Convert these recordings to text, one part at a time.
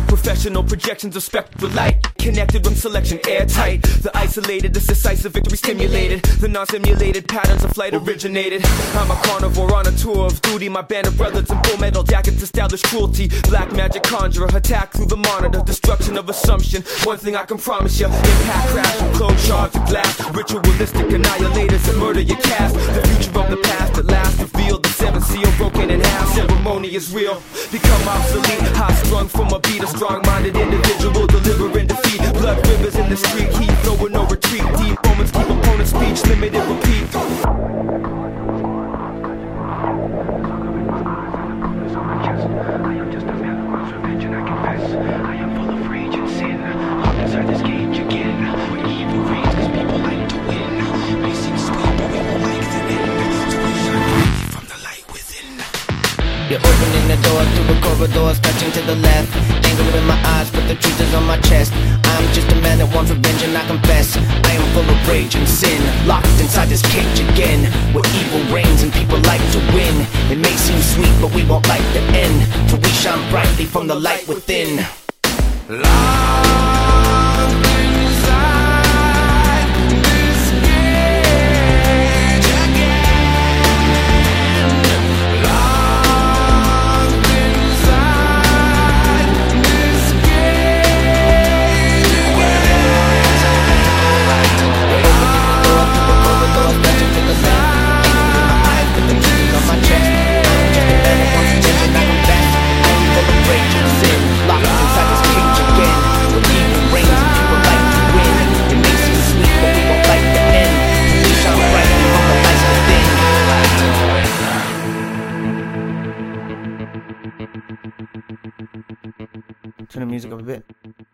Professional projections of spectral light, connected room selection airtight. The isolated, the decisive victory stimulated. The non-simulated patterns of flight originated. I'm a carnivore on a tour of duty. My band of brothers in full metal jackets establish cruelty. Black magic conjurer, attack through the monitor. Destruction of assumption, one thing I can promise you. Impact crash and clone shards of glass. Ritualistic annihilators that murder your cast. The future of the past at last revealed. The seventh seal broken in half. Ceremony is real, become obsolete. High strung from a beat, a strong-minded individual delivering defeat. Blood rivers in the street, heat flowing, no retreat. Deep moments keep opponent's speech limited, repeat. I am just a man who wants revenge and I confess I am full of rage and sin. Hung inside this cage again, where evil reigns cause people like to win. May seem sweet but we won't like the end. So we shine brightly from the light within. You're opening the door to the corridor, touching to the left. Anger in my eyes, but the truth is on my chest. I'm just a man that wants revenge and I confess I am full of rage and sin, locked inside this cage again, where evil reigns and people like to win. It may seem sweet, but we won't like the end, till we shine brightly from the light within. Locked inside this cage again. Locked inside this cage Turn the music up a bit.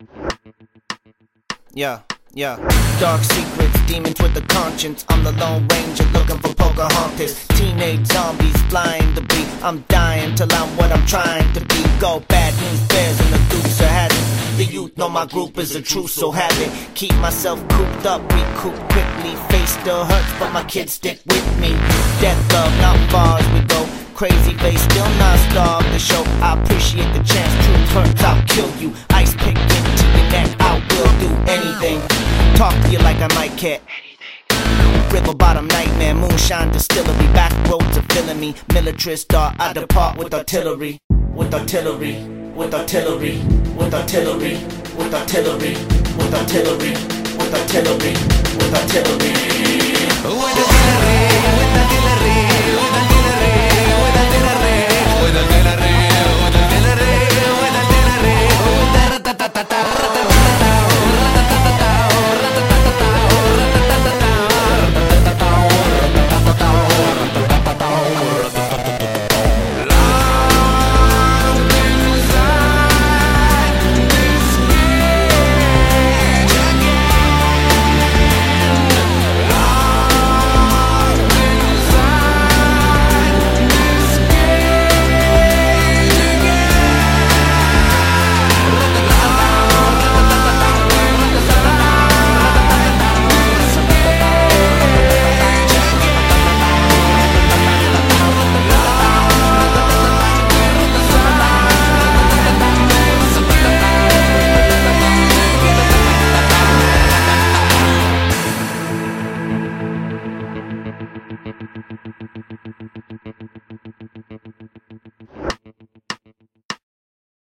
Yeah. Dark secrets, demons with a conscience. I'm the Lone Ranger looking for Pocahontas. Teenage zombies flying the beat. I'm dying till I'm what I'm trying to be. Go bad news bears and the dukes are having. The youth know my group is a truth, so have it. Keep myself cooped up, recoup quickly. Face still hurts, but my kids stick with me. Death love, not far as we go. Crazy face, still not starved to show. I appreciate the chance, truth hurts, I'll kill you. Ice pick into your neck, I will do anything. Talk to you like I might care. River bottom nightmare, moonshine distillery. Back roads are filling me. Militarist star, I depart with artillery. With artillery, with artillery, with artillery, with artillery, with artillery, with artillery, with artillery. with artillery, with artillery, with artillery.